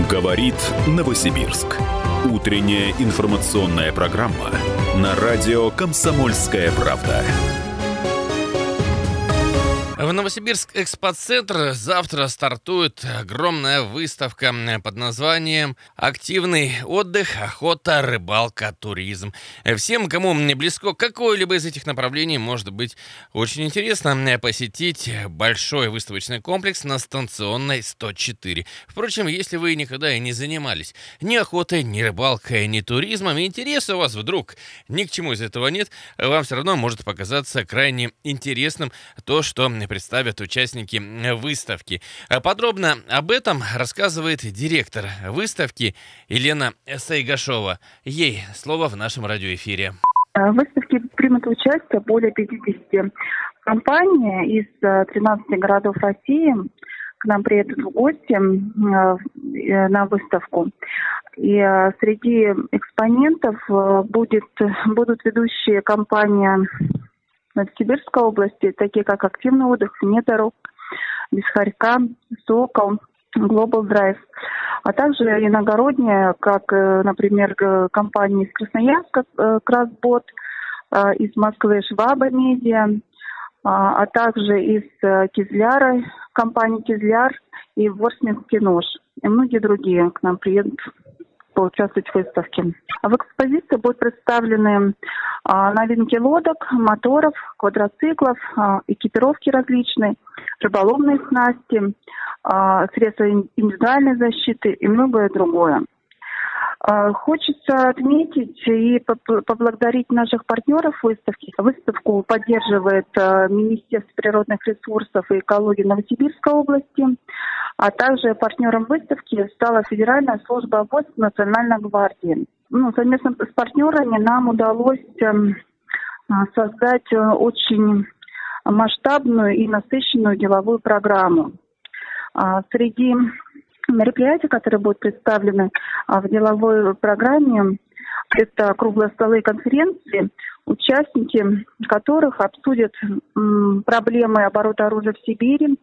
Говорит Новосибирск. Утренняя информационная программа на радио «Комсомольская правда». В Новосибирск Экспоцентр завтра стартует огромная выставка под названием «Активный отдых, охота, рыбалка, туризм». Всем, кому близко какое-либо из этих направлений, может быть очень интересно посетить большой выставочный комплекс на Станционной 104. Впрочем, если вы никогда и не занимались ни охотой, ни рыбалкой, ни туризмом, и интереса у вас вдруг ни к чему из этого нет, вам все равно может показаться крайне интересным то, что представят участники выставки. Подробно об этом рассказывает директор выставки Елена Сайгашова. Ей слово в нашем радиоэфире. В выставке примут участие более 50 компаний из 13 городов России. К нам приедут в гости на выставку. И среди экспонентов будут ведущие компании Новосибирской области, такие как «Активный отдых», «Вне дорог», «Без хорька», «Сокол», «Глобал Драйв», а также иногородние, как, например, компании из Красноярска «Красбот», из Москвы «Шваба Медиа», а также из Кизляра, компании «Кизляр» и «Ворсминский нож». И многие другие к нам приедут поучаствовать в выставке. В экспозиции будут представлены новинки лодок, моторов, квадроциклов, экипировки различные, рыболовные снасти, средства индивидуальной защиты и многое другое. Хочется отметить и поблагодарить наших партнеров выставки. Выставку поддерживает Министерство природных ресурсов и экологии Новосибирской области, а также партнером выставки стала Федеральная служба ОВОС Национальной гвардии. Совместно с партнерами нам удалось создать очень масштабную и насыщенную деловую программу. Среди мероприятия, которые будут представлены в деловой программе, это круглые столы и конференции, участники которых обсудят проблемы оборота оружия в Сибири,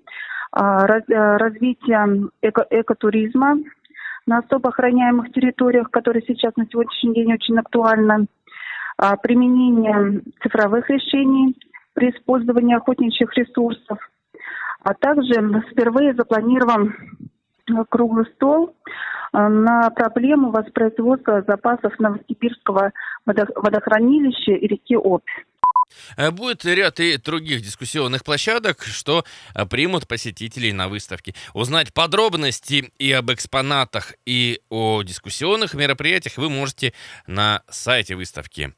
развитие экотуризма на особо охраняемых территориях, которые сейчас на сегодняшний день очень актуальны, применение цифровых решений при использовании охотничьих ресурсов, а также впервые запланирован круглый стол на проблему воспроизводства запасов Новосибирского водохранилища и реки Обь. Будет ряд и других дискуссионных площадок, что примут посетителей на выставке. Узнать подробности и об экспонатах, и о дискуссионных мероприятиях вы можете на сайте выставки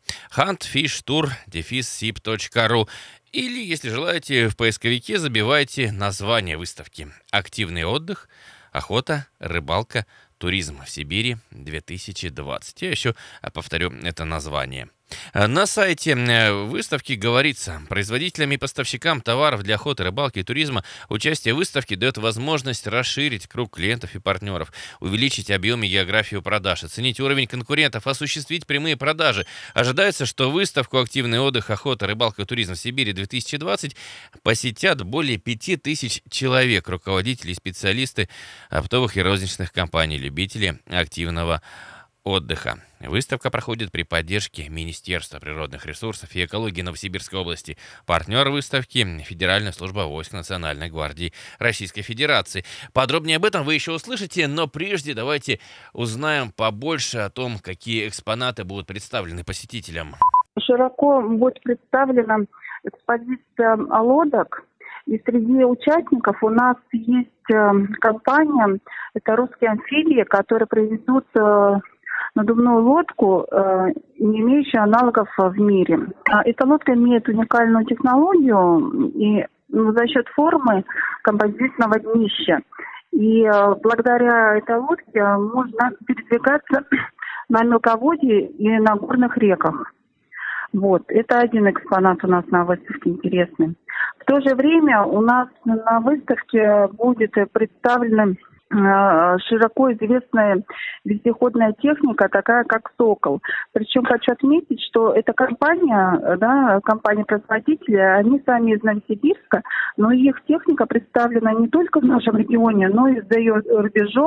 huntfishtour-sip.ru или, если желаете, в поисковике забивайте название выставки «Активный отдых, охота, рыбалка, туризм в Сибири 2020». Я еще повторю это название. На сайте выставки говорится, производителям и поставщикам товаров для охоты, рыбалки и туризма участие в выставке дает возможность расширить круг клиентов и партнеров, увеличить объем и географию продаж, оценить уровень конкурентов, осуществить прямые продажи. Ожидается, что выставку «Активный отдых, охота, рыбалка и туризм в Сибири 2020» посетят более 5000 человек, руководители и специалисты оптовых и розничных компаний, любители активного отдыха. Выставка проходит при поддержке Министерства природных ресурсов и экологии Новосибирской области. Партнер выставки – Федеральная служба войск Национальной гвардии Российской Федерации. Подробнее об этом вы еще услышите, но прежде давайте узнаем побольше о том, какие экспонаты будут представлены посетителям. Широко будет представлена экспозиция лодок. И среди участников у нас есть компания, это «Русские амфибии», которые проведут надувную лодку, не имеющую аналогов в мире. Эта лодка имеет уникальную технологию и за счет формы композитного днища. И благодаря этой лодке можно передвигаться на мелководье и на горных реках. Это один экспонат у нас на выставке интересный. В то же время у нас на выставке будет представлена широко известная вездеходная техника, такая как «Сокол». Причем хочу отметить, что эта компания, компания-производители, они сами из Новосибирска, но их техника представлена не только в нашем регионе, но и за ее рубежом,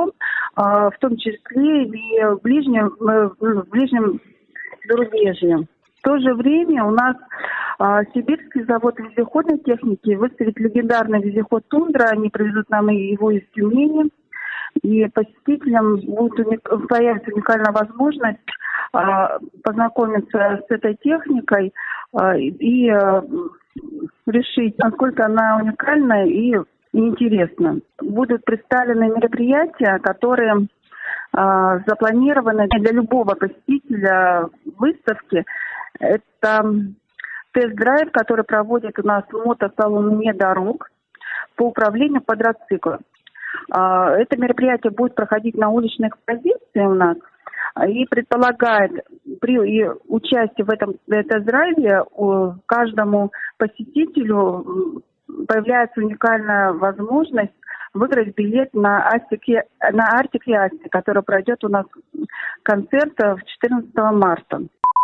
в том числе и в ближнем зарубежье. В то же время у нас Сибирский завод вездеходной техники выставит легендарный вездеход «Тундра». Они привезут нам его из Тюмени. И посетителям появится уникальная возможность познакомиться с этой техникой и решить, насколько она уникальна и интересна. Будут представлены мероприятия, которые запланированы для любого посетителя выставки. Это тест-драйв, который проводит у нас мотосалон «Недорог» по управлению квадроциклом. Это мероприятие будет проходить на уличной экспозиции у нас и предполагает при участии в этом тест-драйве каждому посетителю появляется уникальная возможность выиграть билет на Артик и Асти, который пройдет у нас концерт 14 марта.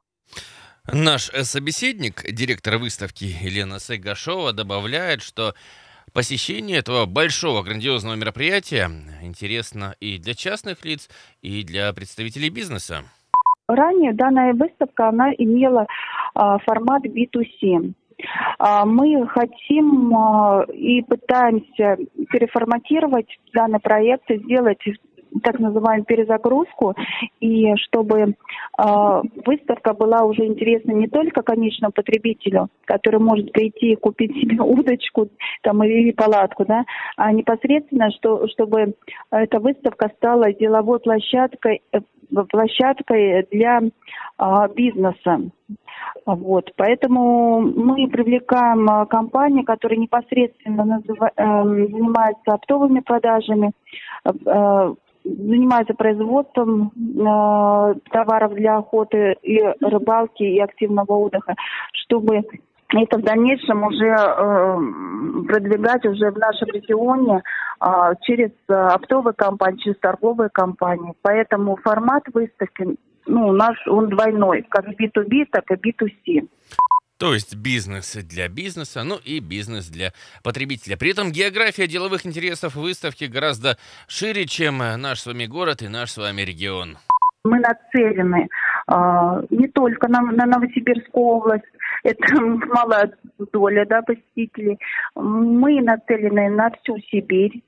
Наш собеседник, директор выставки Елена Сайгашова, добавляет, что посещение этого большого грандиозного мероприятия интересно и для частных лиц, и для представителей бизнеса. Ранее данная выставка, она имела формат B2C. Мы хотим и пытаемся переформатировать данный проект и сделать так называемую перезагрузку, и чтобы выставка была уже интересна не только конечному потребителю, который может прийти и купить себе удочку там, или палатку, да, а непосредственно, чтобы эта выставка стала деловой площадкой для бизнеса. Вот. Поэтому мы привлекаем компании, которые непосредственно занимаются оптовыми продажами, занимаются производством товаров для охоты и рыбалки и активного отдыха, чтобы это в дальнейшем уже продвигать уже в нашем регионе через оптовые компании, через торговые компании. Поэтому формат выставки у нас он двойной, как B2B, так и B2C. То есть бизнес для бизнеса, и бизнес для потребителя. При этом география деловых интересов выставки гораздо шире, чем наш с вами город и наш с вами регион. Мы нацелены не только на Новосибирскую область, это малая доля посетителей. Мы нацелены на всю Сибирь,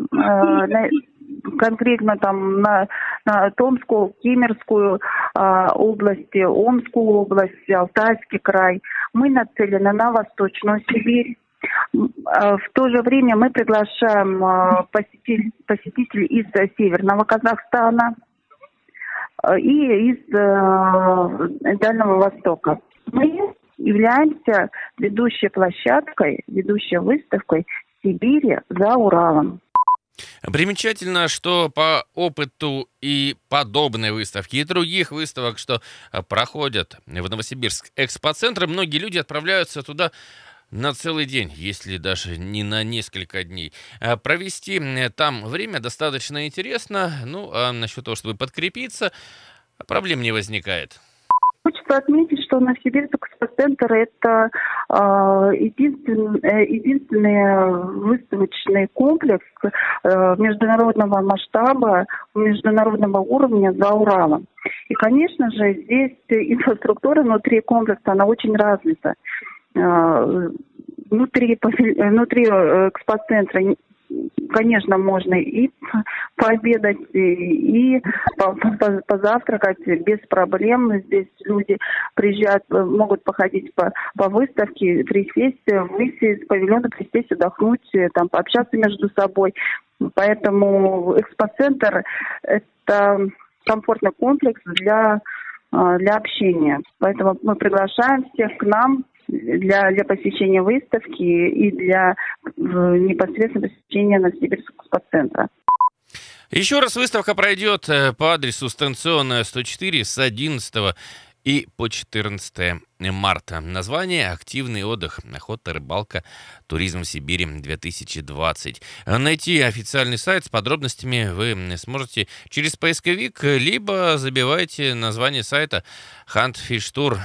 конкретно там на Томскую, Кемеровскую области, Омскую область, Алтайский край. Мы нацелены на Восточную Сибирь. В то же время мы приглашаем посетителей из Северного Казахстана и из Дальнего Востока. Мы являемся ведущей площадкой, ведущей выставкой в Сибири за Уралом. Примечательно, что по опыту и подобной выставки, и других выставок, что проходят в Новосибирск экспоцентр, многие люди отправляются туда на целый день, если даже не на несколько дней. Провести там время достаточно интересно, а насчет того, чтобы подкрепиться, проблем не возникает. Хочется отметить, что Новосибирск экспоцентр – это единственный выставочный комплекс международного масштаба, международного уровня за Уралом. И, конечно же, здесь инфраструктура внутри комплекса, она очень развита. Внутри экспоцентра, конечно, можно и пообедать, и позавтракать без проблем. Здесь люди приезжают, могут походить по выставке, присесть, выйти из павильона, присесть, отдохнуть, там, пообщаться между собой. Поэтому экспоцентр – это комфортный комплекс для общения. Поэтому мы приглашаем всех к нам для посещения выставки и для непосредственного посещения Новосибирского экспоцентра. Еще раз выставка пройдет по адресу станционная 104 с 11 и по 14 марта. Название «Активный отдых, охота, рыбалка, туризм в Сибири 2020». Найти официальный сайт с подробностями вы сможете через поисковик, либо забивайте название сайта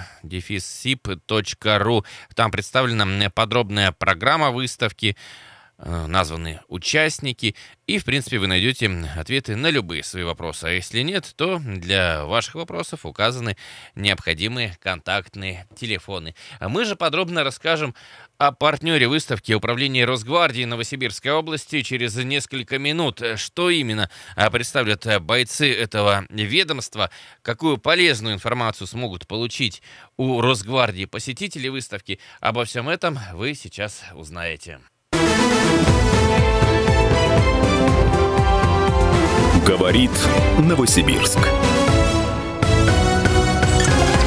huntfishtour.sip.ru. Там представлена подробная программа выставки, названы участники, и, в принципе, вы найдете ответы на любые свои вопросы. А если нет, то для ваших вопросов указаны необходимые контактные телефоны. А мы же подробно расскажем о партнере выставки Управления Росгвардии Новосибирской области через несколько минут. Что именно представят бойцы этого ведомства, какую полезную информацию смогут получить у Росгвардии посетители выставки, обо всем этом вы сейчас узнаете. Говорит Новосибирск.